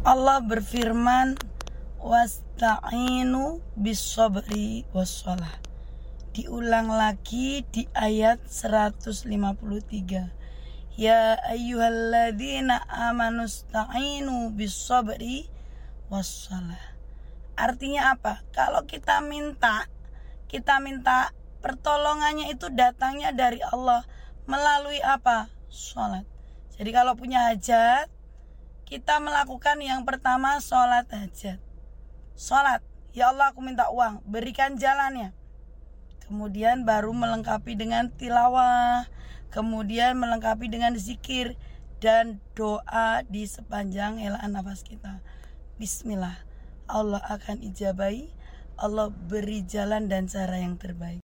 Allah berfirman, wasta'inu bis-sabri was-shalah. Diulang lagi di ayat 153. Ya ayyuhalladzina amanu sta'inu bis-sabri was-shalah. Artinya apa? Kalau kita minta pertolongannya itu datangnya dari Allah melalui apa? Sholat. Jadi kalau punya hajat, kita melakukan yang pertama sholat hajat. Sholat, ya Allah aku minta uang, berikan jalannya. Kemudian baru melengkapi dengan tilawah, kemudian melengkapi dengan zikir dan doa di sepanjang helaan nafas kita. Bismillah, Allah akan ijabahi, Allah beri jalan dan cara yang terbaik.